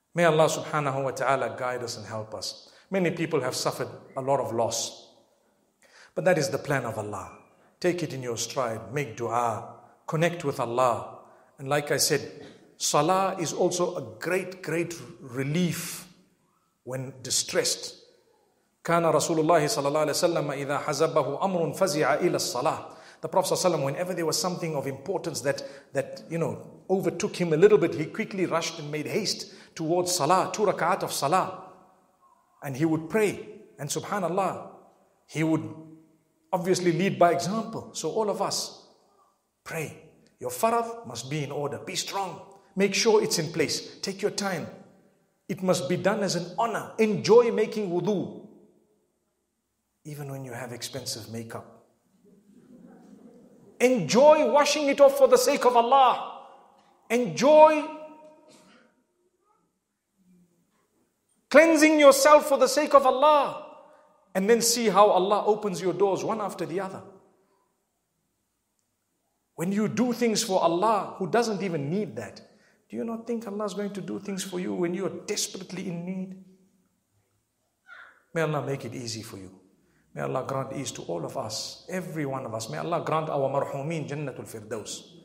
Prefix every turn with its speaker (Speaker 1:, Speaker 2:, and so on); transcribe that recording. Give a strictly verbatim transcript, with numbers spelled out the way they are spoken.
Speaker 1: May Allah subhanahu wa ta'ala guide us and help us. Many people have suffered a lot of loss. But that is the plan of Allah. Take it in your stride, make dua, connect with Allah. And like I said, salah is also a great, great relief when distressed. كان رسول الله صلى الله عليه وسلم إذا حزبه أمر فزع إلى الصلاة. The Prophet ﷺ, whenever there was something of importance that, that, you know, overtook him a little bit, he quickly rushed and made haste towards salah, two rak'at of salah. And he would pray. And subhanallah, he would obviously lead by example. So all of us, pray. Your farad must be in order. Be strong. Make sure it's in place. Take your time. It must be done as an honor. Enjoy making wudu. Even when you have expensive makeup. Enjoy washing it off for the sake of Allah. Enjoy cleansing yourself for the sake of Allah. And then see how Allah opens your doors one after the other. When you do things for Allah, who doesn't even need that, do you not think Allah is going to do things for you when you are desperately in need? May Allah make it easy for you. May Allah grant ease to all of us, every one of us. May Allah grant our marhumin Jannatul Firdaus.